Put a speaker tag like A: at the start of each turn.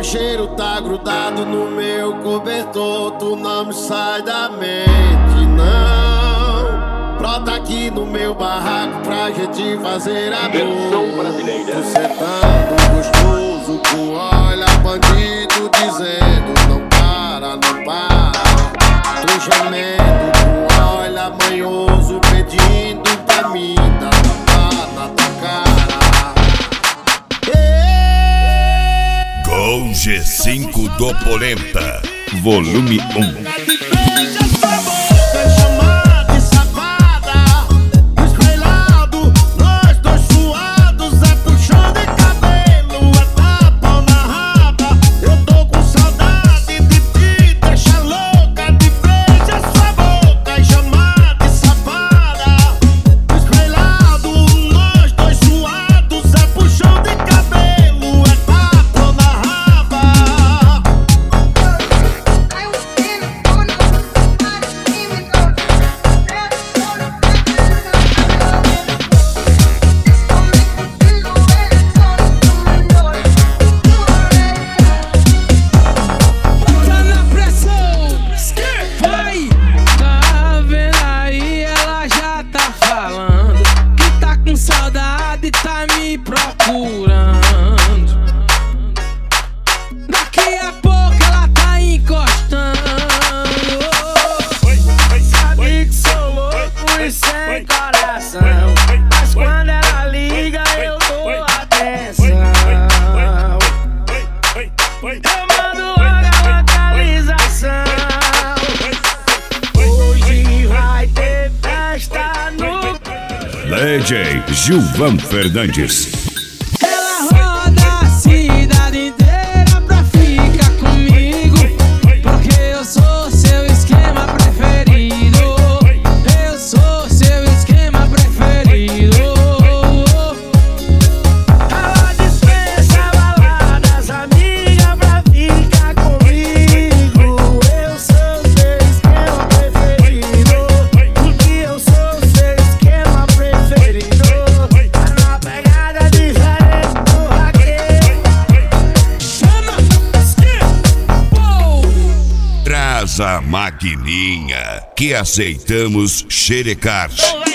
A: Teu cheiro tá grudado no meu cobertor, tu não me sai da mente, não. Brota aqui no meu barraco pra gente fazer amor. Tu sentando gostoso com olha bandido dizendo não para, não para. Tu gemendo com olha manhoso pedindo pra mim dar tapa na tua cara.
B: Com G5 do Polenta, volume 1.
C: Tá me procurando. Daqui a pouco ela tá encostando. Sabe que sou louco e sem coração, mas quando ela liga eu dou atenção. Eu mando logo a localização. Hoje vai ter festa no
B: DJ Gilvan Fernandes.
C: Ela roda a cidade inteira pra ficar comigo, porque eu sou seu esquema preferido. Eu sou seu esquema preferido. Ela dispensa baladas, amiga, pra ficar comigo. Eu sou seu esquema preferido, porque eu sou seu esquema preferido. Na pegada diferente do raqueiro. Chama,
B: Traz a maquininha que aceitamos xerecar.